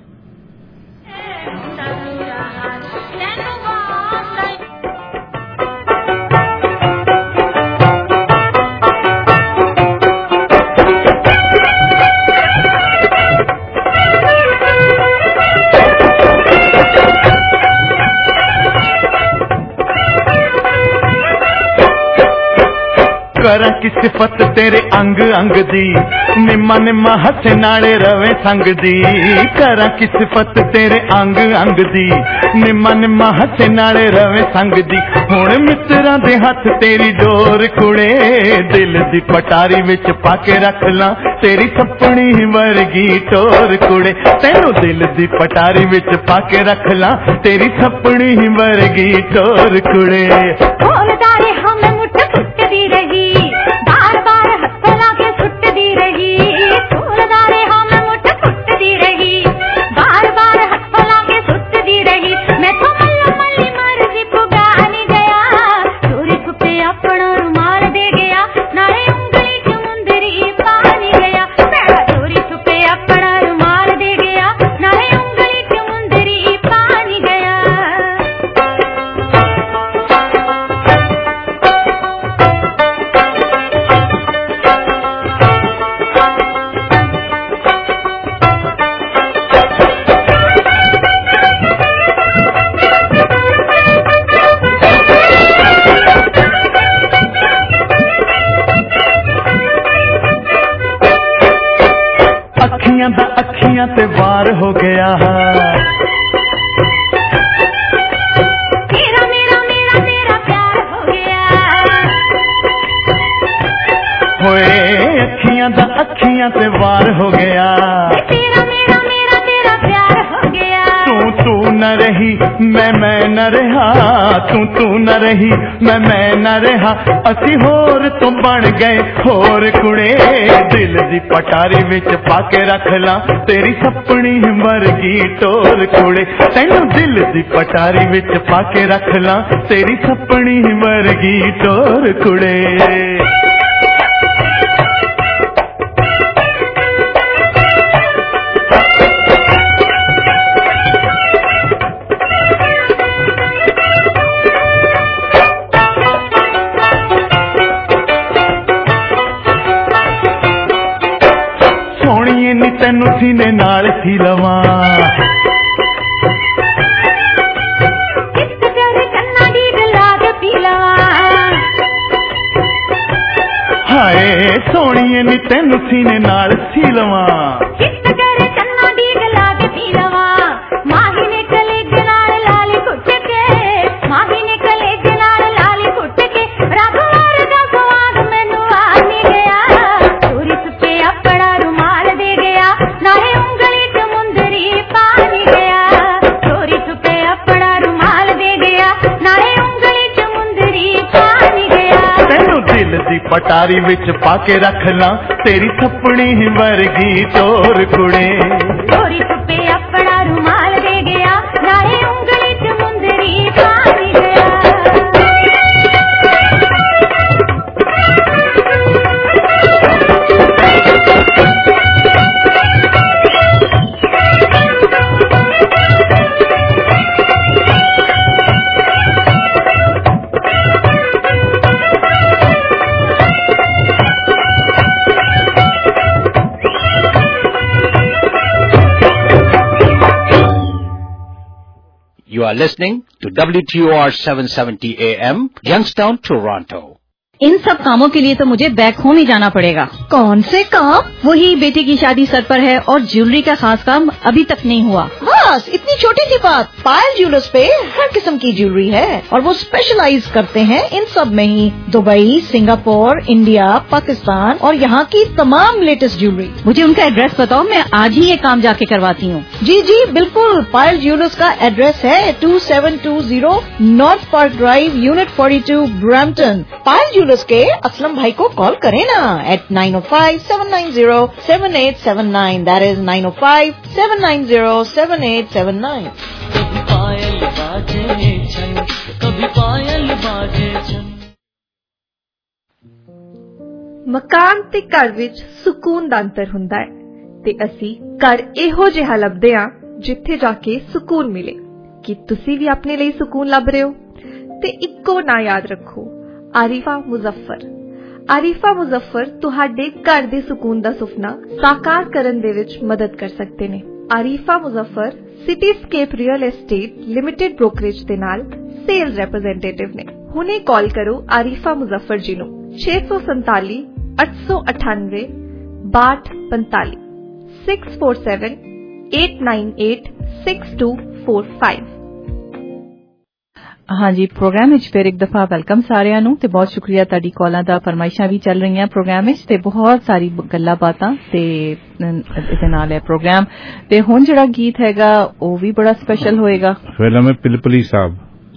करा की सिफत तेरे अंग अंग दी, निम्मा निम्मा हसे नाले रवे संग दी। करा की सिफत तेरे अंग अंग दी, निम्मा निम्मा हसे नाले रवे संग दी। हुण मित्रा दे हथ तेरी डोर कुड़े, दिल दी पटारी विच पाके रख ला तेरी सपनी वर्गी टोर कुड़े। तेनू दिल दी पटारी विच पाके रख ला तेरी सपनी वर्गी टोर कुड़े। हम मुठ फुटदी रही, बार बार हथ लाके सुटदी रही। फूलदारे हम मुठ फुटदी रही, बार बार हथ लाके सुटदी रही। मैं तो मल्लो मल्ली मर्जी पुगानी गया, चोरी छुपे अपना रुमाल दे गया, नाले उंगली च मुंदरी पानी गया। मैं चोरी छुपे अपना रुमाल दे गया, नाले उंगली च मुंदरी पानी गया। अखियां दा अखियां ते वार हो गया तेरा मेरा मेरा तेरा प्यार हो गया होए अखियां दा अखियां ते वार हो गया तेरा मेरा मेरा तेरा प्यार हो गया तू न रही मैं न रहा तू न रही मैं न रहा असी होर तो बन गए होर कुड़े दिल दी पटारी विच पाके रख ला तेरी सपनी वर्गी टोर कुड़े तैनू दिल दी पटारी विच पाके रख ला तेरी सपनी वर्गी टोर कुड़े तैनू सीने नाल सी लवा हाय सोनिए नी तैनू सीने नाल सी लवा माही ने कलेजे नाल लाली कुट के माही ने कलेजे नाल लाली कुट के रब वर्गा स्वाद मैनू आ नहीं गया चोरी छुपे अपना रुमाल दे गया नाले उंगली च मुंदरी पानी गया चोरी छुपे अपना रुमाल दे गया नाले उंगली च मुंदरी पानी गया तैनू दिल दी पटारी विच पाके रख ला तेरी सपनी वर्गी टोर कुड़े चोरी छुपे अपना रुमाल दे गया नाले उंगली च मुंदरी पानी गया You are listening to WTOR 770 AM, Youngstown, Toronto. इन सब कामों के लिए तो मुझे बैक होम ही जाना पड़ेगा। कौन से काम? वही बेटे की शादी सर पर है और ज्वेलरी का खास काम अभी तक नहीं हुआ। बस इतनी छोटी सी बात। पायल ज्वेलर्स पे हर किस्म की ज्वेलरी है और वो स्पेशलाइज करते हैं इन सब में ही। दुबई, सिंगापुर, इंडिया, पाकिस्तान और यहाँ की तमाम लेटेस्ट ज्वेलरी। मुझे उनका एड्रेस बताओ, मैं आज ही ये काम जाके करवाती हूँ। जी जी बिल्कुल। पायल ज्वेलर्स का एड्रेस है 2720 north park drive, unit 42, Brampton. Payal jewellers के असलम भाई को कॉल करें ना at 905-790-7879। That is 905-790-7879। कभी पायल बाजे छन, कभी पायल बाजे छन। मकान ते घर विच सुकून दा अंतर हुंदा है ते असी घर एहो जिहा लभदे हां जिथे जाके सुकून मिले। कि तुसी भी अपने लिए सुकून लभ रहे हो ते इक्को ना याद रखो, आरिफा मुजफ्फर। आरिफा मुजफ्फर तुहाडे घर दे सुकून दा सुपना साकार करन दे विच मदद कर सकते ने। Arifa Muzaffar Cityscape real estate limited brokerage दे नाल सेल्स रिप्रेजेंटेटिव ने। हुणे कॉल करो आरिफा मुजफ्फर जी नु 647 898 6245 647 898 6245। हाँ जी, प्रोग्राम विच फिर एक दफा वेलकम सारिਆਂ ਨੂੰ ਤੇ बहुत शुक्रिया ਤੁਹਾਡੀ ਕਾਲਾਂ ਦਾ। ਫਰਮਾਇਸ਼ਾਂ ਵੀ ਚੱਲ ਰਹੀਆਂ ਪ੍ਰੋਗਰਾਮ ਵਿੱਚ ਤੇ ਬਹੁਤ ਸਾਰੀ ਗੱਲਾਂ ਬਾਤਾਂ ਤੇ ਇਹਦੇ ਨਾਲ ਹੈ ਪ੍ਰੋਗਰਾਮ। ਤੇ ਹੁਣ ਜਿਹੜਾ ਗੀਤ ਹੈਗਾ ਉਹ ਵੀ ਬੜਾ ਸਪੈਸ਼ਲ ਹੋਏਗਾ। ਫਿਲਮ ਹੈ ਪਿਲਪਲੀ ਸਾਹਿਬ।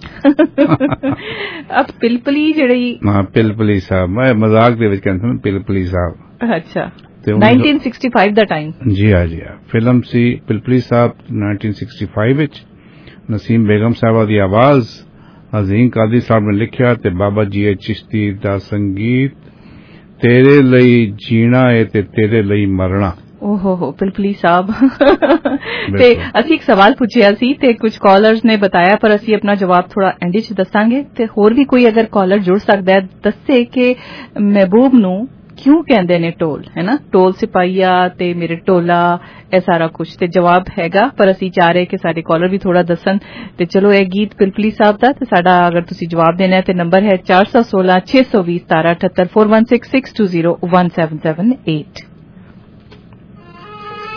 अब पिलपली ਜਿਹੜੀ ਹਾਂ ਪਿਲਪਲੀ ਸਾਹਿਬ, ਮੈਂ ਮਜ਼ਾਕ ਦੇ ਵਿੱਚ ਕਹਿੰਦਾ ਪਿਲਪਲੀ ਸਾਹਿਬ। ਅੱਛਾ, 1965 ਦਾ ਟਾਈਮ। ਜੀ ਹਾਂ ਜੀ ਹਾਂ, ਫਿਲਮ ਸੀ ਪਿਲਪਲੀ ਸਾਹਿਬ 1965 ਵਿੱਚ। ਨਸੀਮ ਬੇਗਮ ਸਾਹਿਬਾ ਦੀ ਆਵਾਜ਼, अजीम कादी साहब ने लिखा ते बाबा जी चिश्ती दा संगीत। तेरे लई जीना है ते तेरे लई मरना। ओहो हो पिलपली साहब। ते असी एक सवाल पूछया सी ते कुछ कॉलर्स ने बताया, पर असी अपना जवाब थोड़ा एंड च दसांगे ते होर भी कोई अगर कॉलर जुड़ सकदा है दस्से कि महबूब नू क्यों कहंदे ने टोल, है ना, टोल सिपाहिया ते मेरे टोला, ए सारा कुछ ते जवाब हैगा। पर असी चाह रहे कि सारे कॉलर भी थोड़ा दसन ते चलो ए गीत पिलपली साहब दा ते साडा अगर तुसी जवाब देना है ते नंबर है 416 620 1778 416 620 1778।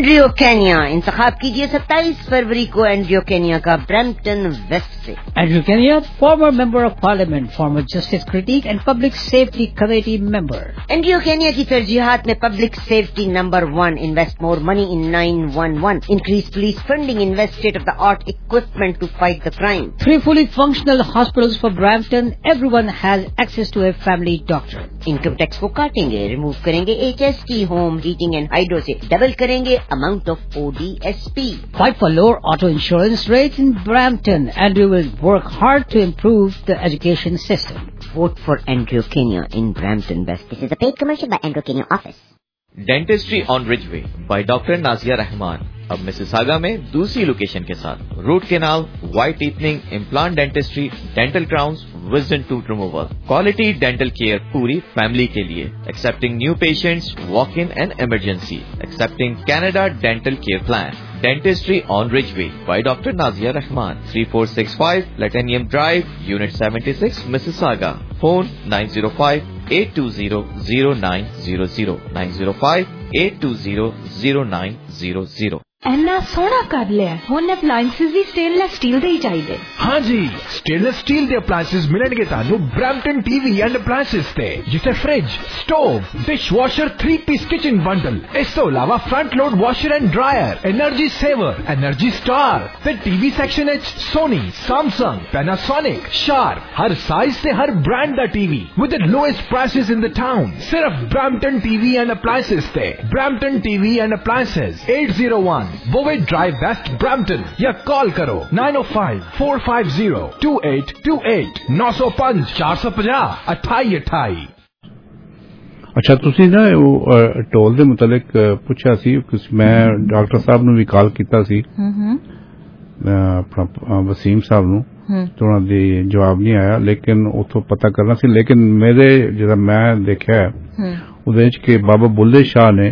एंड्रियो केनिया इंतखाब कीजिए 27 फरवरी को एंड्रियो केनिया का ब्रैम्पटन वेस्ट से। Andrew Kenya, former member of parliament, former justice critic and public safety committee member. Andrew Kenya की तरजीहात में public safety number 1, invest more money in 911, increase police funding, invest state of the art equipment to fight the crime. 3 fully functional hospitals for Brampton. Everyone has access to a family doctor. Income tax को काटेंगे, remove करेंगे HST, home heating and hydro से double करेंगे amount of ODSP। Fight for lower auto insurance rates in Brampton, and we will work hard to improve the education system. Vote for Andrew Kenya in Brampton West. This is a paid commercial by Andrew Kenya office. Dentistry on Ridgeway by doctor Nazia Rahman अब Mississauga में दूसरी location के साथ root canal, white teething, implant dentistry, dental crowns, wisdom tooth removal, quality dental care पूरी family के लिए, accepting new patients, walk in and emergency, accepting Canada dental care plan. Dentistry on Ridgeway by doctor Nazia Rahman, 3465 platinum drive, unit 76, Mississauga. Phone 905-820-0900, 905-820-0900। ਇੰਨਾ ਸੋਹਣਾ ਕਰ ਲਿਆ ਹੁਣ appliances ਵੀ stainless steel ਦੇ ਹੀ ਚਾਹੀਦੇ। हाँ जी, स्टेनलेस स्टील ਦੇ ਅਪਲਾਈਐਂਸਸ ਮਿਲਣਗੇ ਤੁਹਾਨੂੰ ਬ੍ਰੈਂਪਟਨ TV ਐਂਡ ਅਪਲਾਈਐਂਸਸ ਤੇ, ਜਿੱਥੇ fridge, stove, dishwasher, 3-piece kitchen bundle, ਇਸ ਤੋਂ ਇਲਾਵਾ front load washer and dryer, energy saver, energy star ਤੇ TV ਸੈਕਸ਼ਨ ਵਿੱਚ ਸੋਨੀ, ਸੈਮਸੰਗ, ਪੈਨਾਸੋਨਿਕ, ਸ਼ਾਰਪ, ਹਰ ਸਾਈਜ਼ ਤੇ ਹਰ ਬ੍ਰਾਂਡ ਦਾ TV with the lowest prices in the town। ਸਿਰਫ ਬ੍ਰੈਂਪਟਨ TV ਐਂਡ ਅਪਲਾਈਐਂਸਸ ਤੇ। Brampton TV and appliances 801 Bowen Drive West Brampton या call करो 905-450-2828 905 450 2828। ਅੱਛਾ, ਤੁਸੀਂ ਨਾ ਉਹ ਟੋਲ ਦੇ ਮੁਤਲਕ ਪੁੱਛਿਆ ਸੀ, ਮੈਂ ਡਾਕਟਰ ਸਾਹਿਬ ਨੂੰ ਵੀ ਕਾਲ ਕੀਤਾ ਸੀ, ਆਪਣਾ ਵਸੀਮ ਸਾਹਿਬ ਨੂੰ, ਤੇ ਉਹਨਾਂ ਦੇ ਜਵਾਬ ਨਹੀਂ ਆਇਆ, ਲੇਕਿਨ ਉੱਥੋਂ ਪਤਾ ਕਰਨਾ ਸੀ। ਲੇਕਿਨ ਮੇਰੇ ਜਿਹੜਾ ਮੈਂ ਦੇਖਿਆ ਉਹਦੇ ਵਿੱਚ ਕਿ ਬਾਬਾ ਬੁੱਲੇ ਸ਼ਾਹ ਨੇ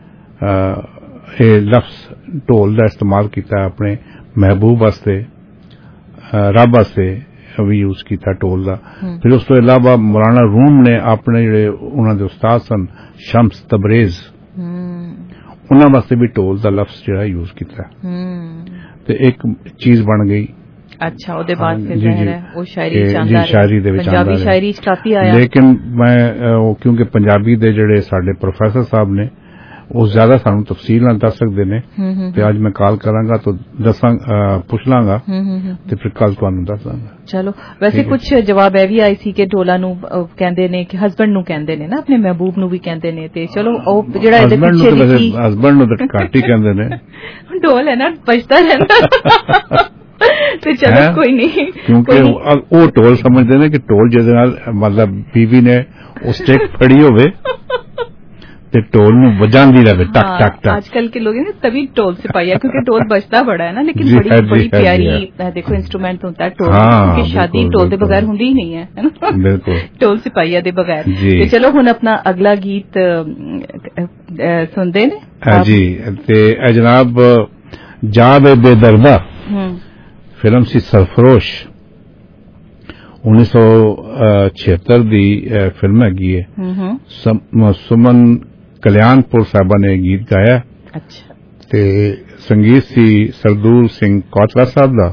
ਇਹ ਲਫ਼ਜ਼ ਢੋਲ ਦਾ ਇਸਤੇਮਾਲ ਕੀਤਾ ਆਪਣੇ ਮਹਿਬੂਬ ਵਾਸਤੇ, ਰੱਬ ਵਾਸਤੇ ਵੀ ਯੂਜ਼ ਕੀਤਾ ਢੋਲ ਦਾ। ਫਿਰ ਉਸ ਤੋਂ ਇਲਾਵਾ ਮੌਲਾਨਾ ਰੂਮ ਨੇ ਆਪਣੇ ਜਿਹੜੇ ਉਹਨਾਂ ਦੇ ਉਸਤਾਦ ਸਨ ਸ਼ਮਸ ਤਬਰੇਜ਼, ਉਹਨਾਂ ਵਾਸਤੇ ਵੀ ਢੋਲ ਦਾ ਲਫ਼ਜ਼ ਜਿਹੜਾ ਯੂਜ਼ ਕੀਤਾ ਤੇ ਇੱਕ ਚੀਜ਼ ਬਣ ਗਈ। अच्छा, ਉਹਦੇ ਬਾਅਦ ਫਿਰ ਜ਼ਾਹਿਰ ਹੈ ਉਹ ਸ਼ਾਇਰੀ ਚ ਆਉਂਦਾ ਹੈ, ਸ਼ਾਇਰੀ ਦੇ ਵਿੱਚ ਪੰਜਾਬੀ ਸ਼ਾਇਰੀ ਚ ਕਾਫੀ ਆਇਆ। ਲੇਕਿਨ ਮੈਂ ਕਿਉਂਕਿ ਪੰਜਾਬੀ ਦੇ ਜਿਹੜੇ ਸਾਡੇ ਪ੍ਰੋਫੈਸਰ ਸਾਹਿਬ ਨੇ ਉਹ ਜ਼ਿਆਦਾ ਸਾਨੂੰ ਤਫਸੀਲ ਨਾਲ ਦੱਸ ਸਕਦੇ ਨੇ, ਤੇ ਅੱਜ ਮੈਂ ਕਾਲ ਕਰਾਂਗਾ ਤਾਂ ਪੁੱਛ ਲਾਂਗਾ ਤੇ ਫਿਰ ਕੱਲ ਤੁਹਾਨੂੰ ਦੱਸ ਦਾਂਗਾ। ਚਲੋ, ਵੈਸੇ ਕੁਝ ਜਵਾਬ ਇਹ ਵੀ ਆਏ ਸੀ ਕਿ ਢੋਲਾ ਨੂੰ ਕਹਿੰਦੇ ਨੇ ਕਿ ਹਸਬੈਂਡ ਨੂੰ ਕਹਿੰਦੇ ਨੇ ਨਾ, ਆਪਣੇ ਮਹਿਬੂਬ ਨੂੰ ਵੀ ਕਹਿੰਦੇ ਨੇ, ਤੇ ਚਲੋ ਉਹ ਜਿਹੜਾ ਇਹਦੇ ਪਿੱਛੇ ਲਿਖੀ ਹਸਬੈਂਡ ਨੂੰ ਤਾਂ ਘੱਟ ਹੀ ਕਹਿੰਦੇ ਨੇ, ਢੋਲ ਹੈ ਨਾ ਬਜਦਾ ਰਹਿੰਦਾ ਤੇ ਚਲੋ ਕੋਈ ਨਹੀਂ, ਕਿਉਂਕਿ ਉਹ ਢੋਲ ਸਮਝਦੇ ਨੇ ਕਿ ਢੋਲ ਜਿਹਦੇ ਨਾਲ ਮਤਲਬ ਬੀਵੀ ਨੇ ਉਹ ਸਟਿਕ ਫੜੀ ਹੋਵੇ ਤੇ ਢੋਲ ਨੂੰ ਵਜਾਉਂਦੀ ਰਹੇ टक टक टक। आजकल के लोग तभी ढोल से पाया, क्योंकि ढोल बजता बड़ा है ना, लेकिन बड़ी प्यारी देखो इंस्ट्रूमेंट होता है ढोल, क्योंकि शादी ढोल के बगैर होंदी ही नहीं है ना, बिल्कुल ढोल सिपाहिया दे बगैर। तो चलो हुण अपना अगला गीत सुनते ने जी। ते जनाब जाब बेदर्दा फिल्म सी सरफरोश 1976 दी फिल्म हैगी है। सुमन कल्याणपुर साहबा ने गीत गाया। अच्छा। ते संगीत सी सरदूर सिंह कोटला साहब दा।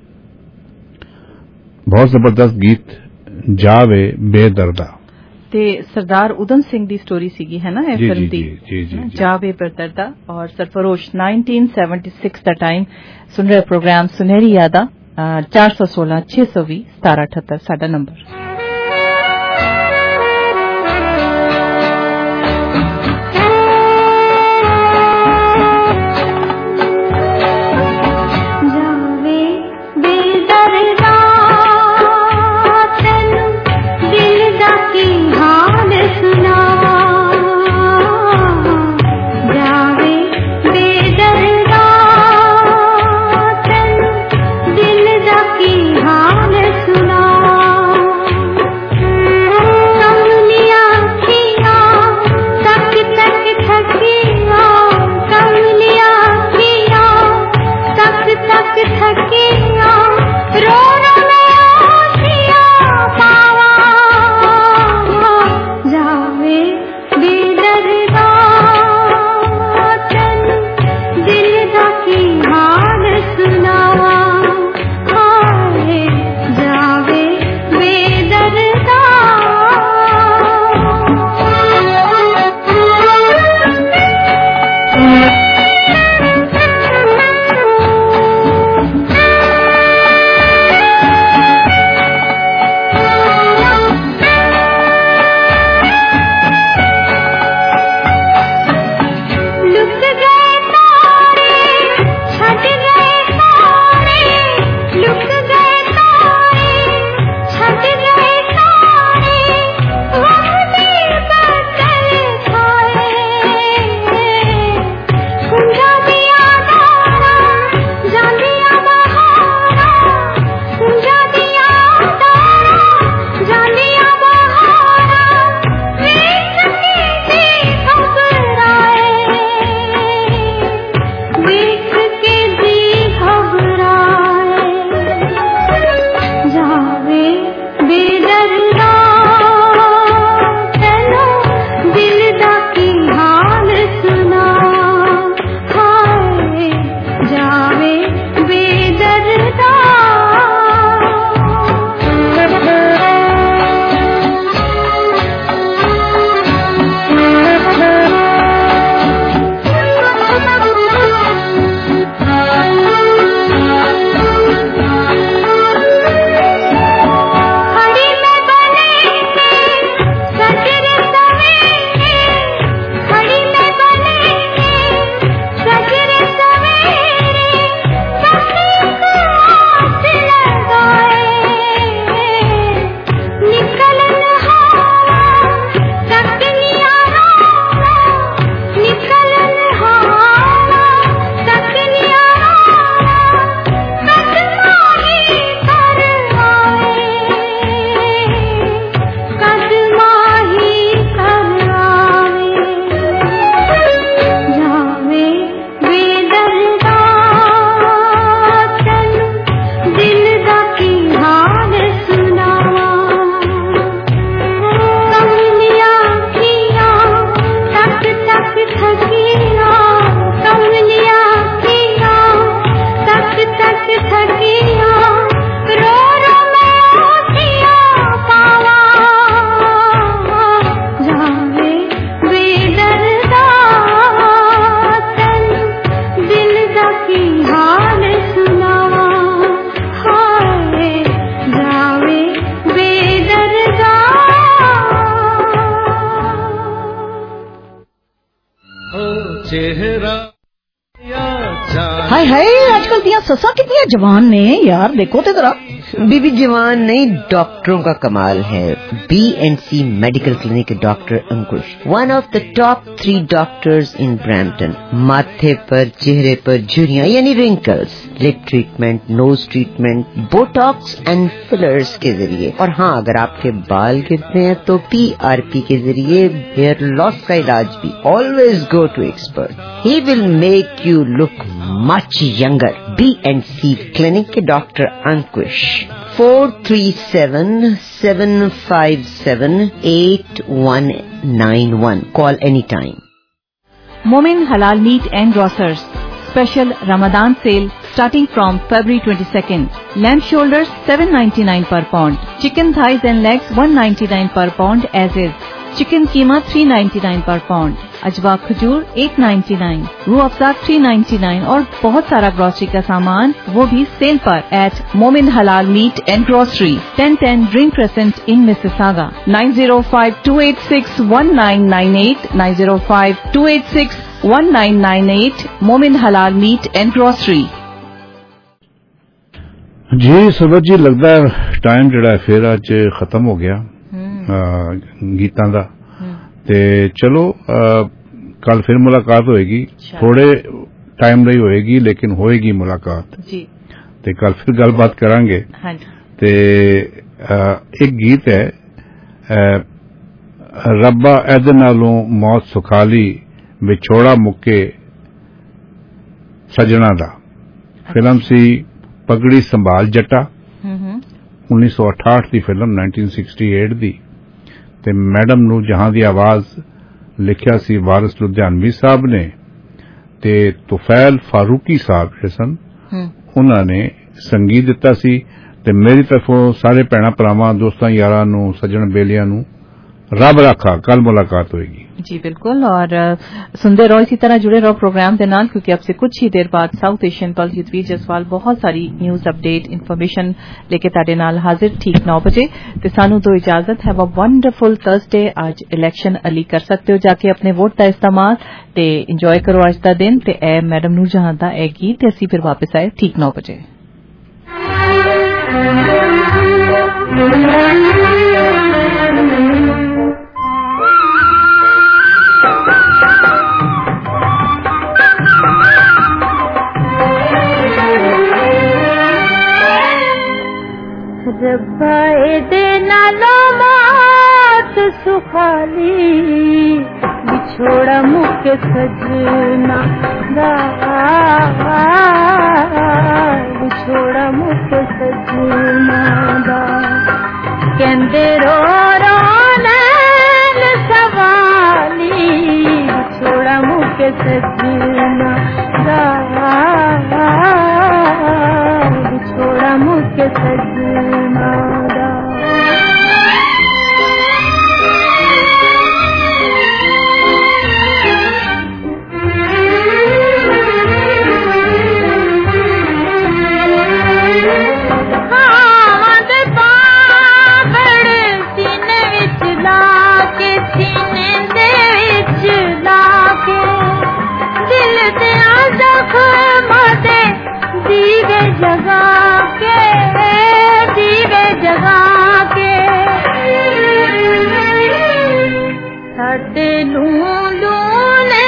बहुत जबरदस्त गीत जावे बेदर्दा। ते सरदार उधम सिंह दी स्टोरी सीगी है ना फिल्म दी, जावे बेदर्दा। और सरफरोश 1976 दा टाइम सुन रहे प्रोग्राम सुनहरी यादा 416 620 1778 साडा नंबर। सुना चेहरा हाय हाय, आजकल दिया ससा कितनी जवान ने यार, देखो तो जरा। बीबी जवान नहीं, डॉक्टरों का कमाल है। BNC मेडिकल क्लिनिक के doctor Ankush, one of the top 3 doctors in Brampton. माथे पर, चेहरे पर झुर्रियां यानी wrinkles, lip treatment, nose treatment, botox and fillers के जरिए, और हाँ अगर आपके बाल गिरते हैं तो PRP के जरिए हेयर लॉस का इलाज भी। Always go to expert, he will make you look much younger. BNC clinic के doctor Ankush, 437-757-8191. Call anytime. Momin Halal Meat and Grocers Special Ramadan Sale starting from February 22nd. Lamb shoulders $7.99 per pound. Chicken thighs and legs $1.99 per pound as is. Chicken keema $3.99 per pound. अजवा खजूर $8.99, रूह अफ़ज़ा $3.99 और बहुत सारा grocery का सामान वो भी cell पर एट मोमिन हलाल meat and grocery, 1010 dream crescent in Mississauga. 9052861998, 9052861998, Momin हलाल मीट एंड ग्रोसरी। जी सरबत जी, लगता है टाइम जड़ा फिर अज खत्म हो गया गीतां दा। ते चलो कल फिर मुलाकात होएगी, थोड़े टाइम रही होएगी लेकिन होएगी मुलाकात जी। ते कल फिर गलबात करांगे। हाँ जी। ते एक गीत है रब्बा ऐदे नालों मौत सुखाली विछोड़ा मुक्के सजना दा। फिल्म सी पगड़ी संभाल जट्टा, 1968 दी फिल्म, 1968 दी। ते मैडम नूर जहां दी आवाज लिखिया सी वारिस लुधियानवी साहब ने, ते तुफैल फारूकी साहब जिहड़े सन उन्होंने संगीत दिता सी। ते मेरी तरफों सारे भैणा भरावां दोस्तां यारां नूं सज्जण बेलियां नूं रब रखा। कल मुलाकात होगी जी बिल्कुल, और सुनते रहो, इसी तरह जुड़े रहो प्रोग्राम के नाल, क्योंकि अब से कुछ ही देर बाद South Asian pulse Yudhvir Jaswal बहुत सारी न्यूज अपडेट इन्फॉर्मेशन लेके ताडे नाल हाजिर ठीक 9 बजे। ते सानू तो इजाजत है। वो वंडरफुल थर्सडे। आज इलेक्शन अली कर सकते हो जाके अपने वोट का इस्तेमाल, ते इंजॉय करो आज का दिन। ते ए मैडम नूर जहां दा ए गीत असी फिर वापस आए ठीक 9 बजे। रब्बा दे नालो मौत सुखाली बिछोड़ा मुके सजना दा, बिछोड़ा मुके सजना दा। कहंदे रो रो नैन सवाली बिछोड़ा मुके सजना दा, बिछोड़ा मुके सजना दा। दीवे जगा के साडे लूलू ने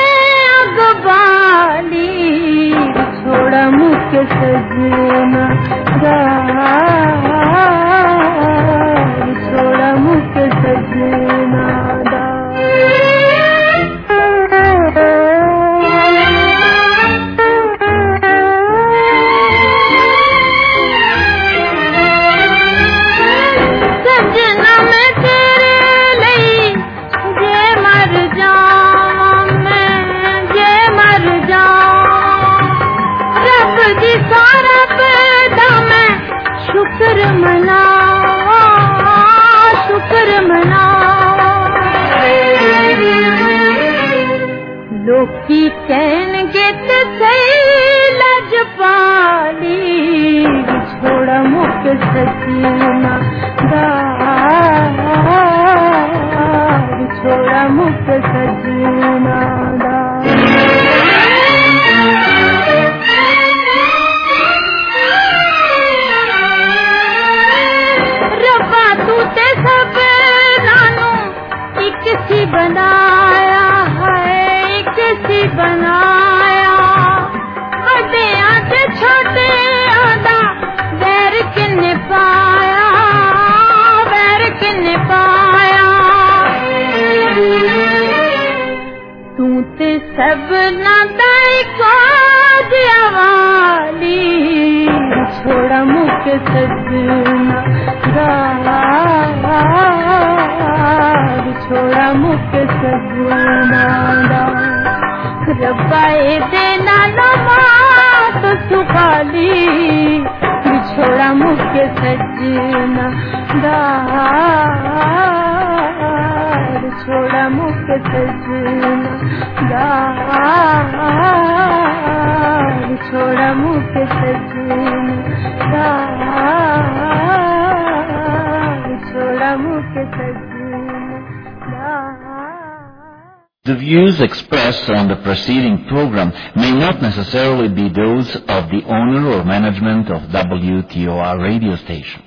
अगबाली छोड़ा मुके सजना दा, छोड़ा मुके सजना दा। शुक्र मना लोकी कहनगे ते सही लजपाली छोड़ा मुक सजना दा, छोड़ा मुक सजना दा। सबना को दियावाली छोड़ा मुके सजना छोड़ा मुके सजना रब्बाए देना नमाज सुखाली छोड़ा मुके सजना छोड़ा मुके सजना छोड़ा मुके सजना छोड़ा मुके सजना. The views expressed on the preceding program may not necessarily be those of the owner or management of WTOR radio station.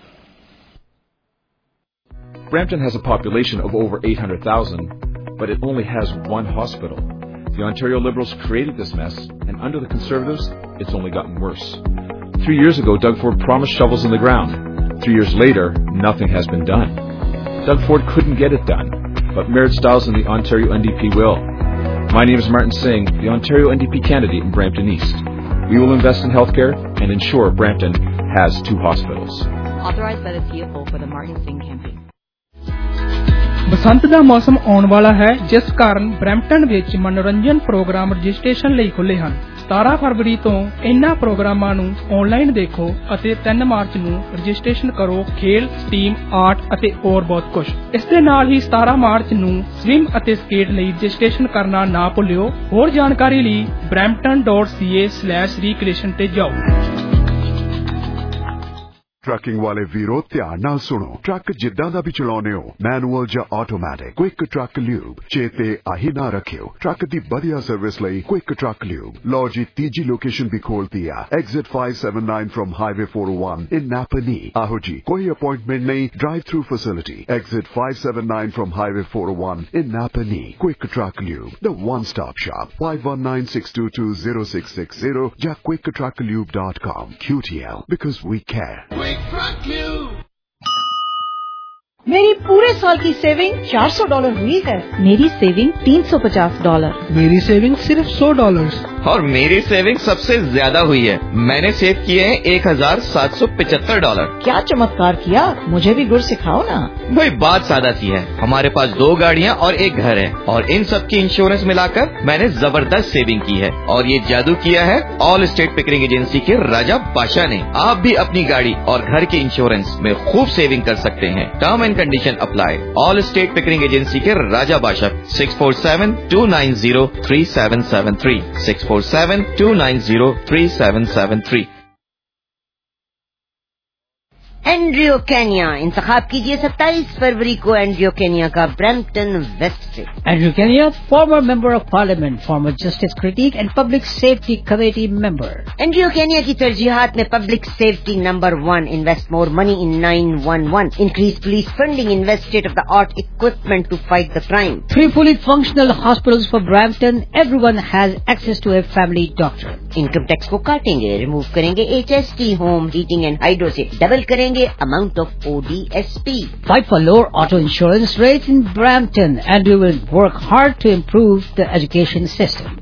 Brampton has a population of over 800,000, but it only has one hospital. The Ontario Liberals created this mess, and under the Conservatives, it's only gotten worse. 3 years ago, Doug Ford promised shovels in the ground. 3 years later, nothing has been done. Doug Ford couldn't get it done, but Merritt Stiles and the Ontario NDP will. My name is Martin Singh, the Ontario NDP candidate in Brampton East. We will invest in healthcare and ensure Brampton has 2 hospitals. Authorized by the CFO for the Martin Singh campaign. ਬਸੰਤ ਦਾ ਮੌਸਮ ਆਉਣ ਵਾਲਾ ਹੈ, ਜਿਸ ਕਾਰਨ Brampton ਵਿੱਚ ਮਨੋਰੰਜਨ programme registration ਲਈ ਖੁੱਲੇ ਹਨ। 17 ਫਰਵਰੀ ਤੋਂ ਇਨ੍ਹਾਂ ਪ੍ਰੋਗਰਾਮਾਂ ਨੂੰ ਆਨਲਾਈਨ ਦੇਖੋ ਅਤੇ 3 ਮਾਰਚ ਨੂੰ ਰਜਿਸਟ੍ਰੇਸ਼ਨ ਕਰੋ। ਖੇਲ, ਸਟੀਮ, ਆਰਟ ਅਤੇ ਹੋਰ ਬਹੁਤ ਕੁਝ। ਇਸ ਦੇ ਨਾਲ ਹੀ 17 ਮਾਰਚ ਨੂੰ ਸਵਿਮ ਅਤੇ ਸਕੇਟ ਲਈ ਰਜਿਸਟ੍ਰੇਸ਼ਨ ਕਰਨਾ ਨਾ ਭੁੱਲਿਓ। ਹੋਰ ਜਾਣਕਾਰੀ ਲਈ brampton.ca/recreation ਤੇ ਜਾਓ। ट्रकिंग वाले वीरो ध्यान नाल सुनो। ट्रक जिद्दां दा भी चलाउने हो, मैनुअल या ऑटोमैटिक, क्विक ट्रक ल्यूब चेते आही ना रखियो। ट्रक दी बढ़िया सर्विस लई क्विक ट्रक ल्यूब। लो जी तीजी लोकेशन भी खोलती है, exit 579 from highway 401 in Napanee. आहो जी कोई अपॉइंटमेंट नहीं, drive through facility. Exit 579 from highway 401 in Napanee. Quick truck lube, the one stop shop. 5196220660 या quicktrucklube.com. QTL because we care. मेरी पूरे साल की सेविंग $400 हुई है। मेरी सेविंग $350। मेरी सेविंग सिर्फ $100। और मेरी सेविंग सबसे ज्यादा हुई है। मैंने सेव किए हैं $1775। क्या चमत्कार किया, मुझे भी गुर सिखाओ ना। भाई बात सादा सी है, हमारे पास 2 गाड़ियाँ और 1 घर है, और इन सब की इंश्योरेंस मिलाकर मैंने जबरदस्त सेविंग की है। और ये जादू किया है ऑल स्टेट पिकरिंग एजेंसी के राजा बादशाह ने। आप भी अपनी गाड़ी और घर के इंश्योरेंस में खूब सेविंग कर सकते हैं। Term and condition apply. All state Pickering agency के राजा बादशाह। 647-290-3773 647-290-3773। एंड्रियो केनिया इंतखाब कीजिए 27 फरवरी को एंड्रियो केनिया का ब्रैम्पटन वेस्ट से। एंड्रियो Kenya, former member of parliament, former justice critic and public safety committee member. एंड्रियो Kenya की तरजीहात में public safety number 1, invest more money in 911, increase police funding, invest state of the art equipment to fight the crime. 3 fully functional hospitals for Brampton. Everyone has access to a family doctor. Income tax को काटेंगे, remove करेंगे HST, home heating and hydro से, double करेंगे amount of ODSP. Fight for lower auto insurance rates in Brampton, and we will work hard to improve the education system.